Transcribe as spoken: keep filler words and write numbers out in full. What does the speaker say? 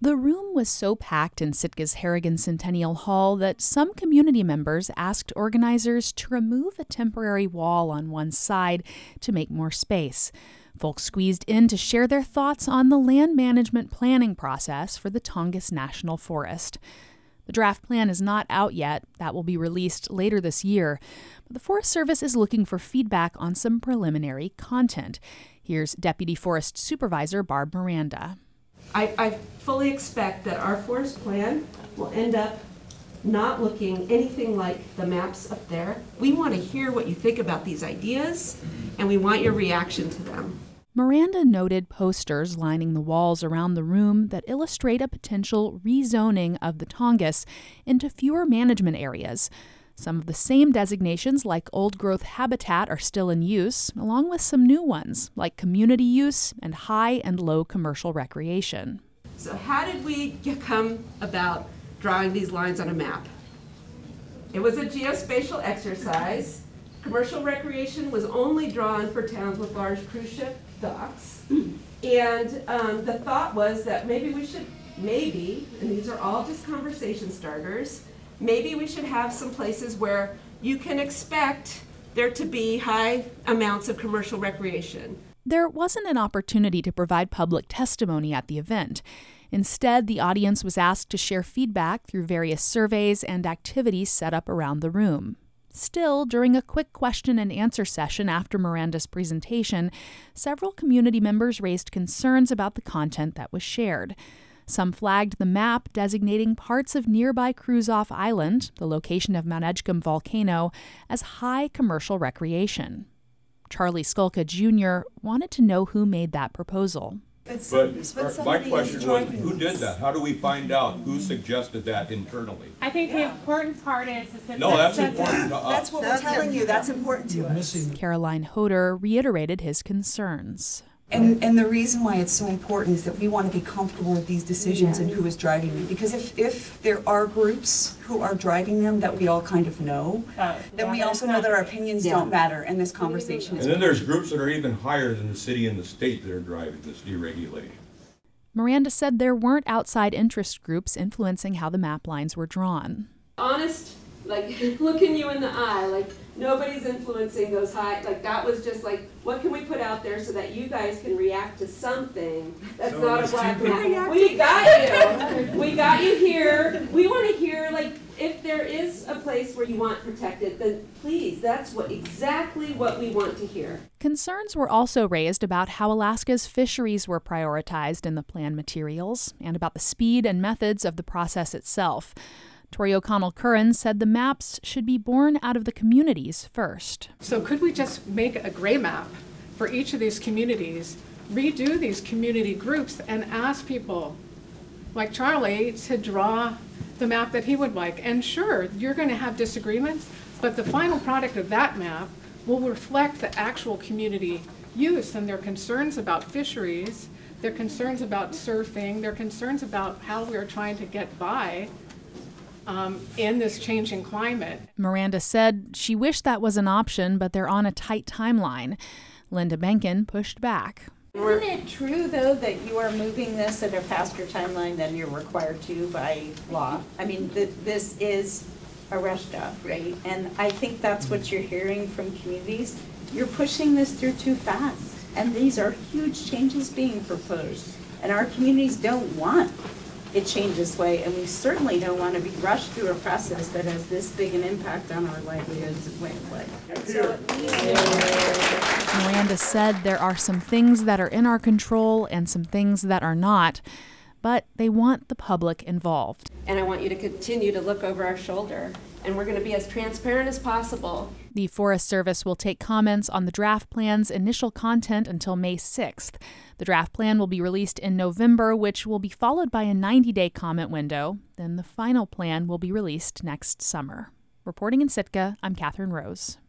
The room was so packed in Sitka's Harrigan Centennial Hall that some community members asked organizers to remove a temporary wall on one side to make more space. Folks squeezed in to share their thoughts on the land management planning process for the Tongass National Forest. The draft plan is not out yet. That will be released later this year. But the Forest Service is looking for feedback on some preliminary content. Here's Deputy Forest Supervisor Barb Miranda. I, I fully expect that our forest plan will end up not looking anything like the maps up there. We want to hear what you think about these ideas, and we want your reaction to them. Miranda noted posters lining the walls around the room that illustrate a potential rezoning of the Tongass into fewer management areas. Some of the same designations, like old-growth habitat, are still in use, along with some new ones, like community use and high and low commercial recreation. So how did we come about drawing these lines on a map? It was a geospatial exercise. Commercial recreation was only drawn for towns with large cruise ship docks. And um, the thought was that maybe we should, maybe, and these are all just conversation starters, maybe we should have some places where you can expect there to be high amounts of commercial recreation. There wasn't an opportunity to provide public testimony at the event. Instead, the audience was asked to share feedback through various surveys and activities set up around the room. Still, during a quick question and answer session after Miranda's presentation, several community members raised concerns about the content that was shared. Some flagged the map designating parts of nearby Cruzoff Island, the location of Mount Edgecumbe volcano, as high commercial recreation. Charlie Skulka Junior wanted to know who made that proposal. But, but my question was, who did that? How do we find out who suggested that internally? I think yeah. the important part is, is that no, that's, that's important to us. That's what we're telling you. That's important to us. Caroline Hoder reiterated his concerns. And and the reason why it's so important is that we want to be comfortable with these decisions and who is driving them. Because if, if there are groups who are driving them that we all kind of know, uh, then yeah, we also know that our opinions yeah. don't matter and this conversation is And then there's groups that are even higher than the city and the state that are driving this deregulation. Miranda said there weren't outside interest groups influencing how the map lines were drawn. Honest, like looking you in the eye, like nobody's influencing those high, like that was just like, what can we put out there so that you guys can react to something that's so not a black map? We got you. We got you here. We want to hear, like, if there is a place where you want protected, then please, that's what exactly what we want to hear. Concerns were also raised about how Alaska's fisheries were prioritized in the plan materials and about the speed and methods of the process itself. Tori O'Connell Curran said the maps should be born out of the communities first. So could we just make a gray map for each of these communities, redo these community groups, and ask people like Charlie to draw the map that he would like? And sure, you're going to have disagreements, but the final product of that map will reflect the actual community use and their concerns about fisheries, their concerns about surfing, their concerns about how we're trying to get by Um, in this changing climate. Miranda said she wished that was an option, but they're on a tight timeline. Linda Benkin pushed back. Isn't it true, though, that you are moving this at a faster timeline than you're required to by law? I mean, th- this is a rush job, right? And I think that's what you're hearing from communities. You're pushing this through too fast, and these are huge changes being proposed, and our communities don't want it changed this way, and we certainly don't want to be rushed through a process that has this big an impact on our livelihoods and way of life. So Miranda said there are some things that are in our control and some things that are not, but they want the public involved. And I want you to continue to look over our shoulder, and we're going to be as transparent as possible. The Forest Service will take comments on the draft plan's initial content until May sixth. The draft plan will be released in November, which will be followed by a ninety-day comment window. Then the final plan will be released next summer. Reporting in Sitka, I'm Catherine Rose.